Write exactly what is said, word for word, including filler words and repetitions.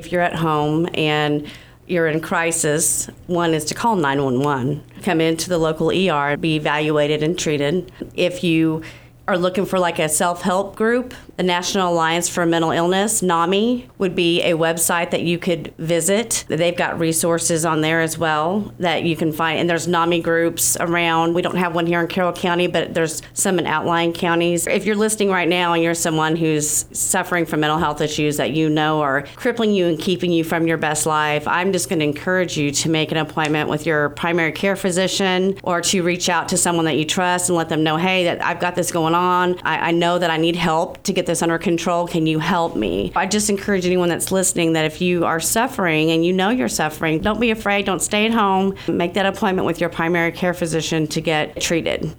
If you're at home and you're in crisis, one is to call nine one one. Come into the local E R, be evaluated and treated. If you are looking for like a self-help group, the National Alliance for Mental Illness, NAMI, would be a website that you could visit. They've got resources on there as well that you can find. And there's NAMI groups around. We don't have one here in Carroll County, but there's some in outlying counties. If you're listening right now and you're someone who's suffering from mental health issues that you know are crippling you and keeping you from your best life, I'm just going to encourage you to make an appointment with your primary care physician or to reach out to someone that you trust and let them know, hey, that I've got this going on. I, I know that I need help to get this under control. Can you help me? I just encourage anyone that's listening that if you are suffering and you know you're suffering, don't be afraid. Don't stay at home. Make that appointment with your primary care physician to get treated.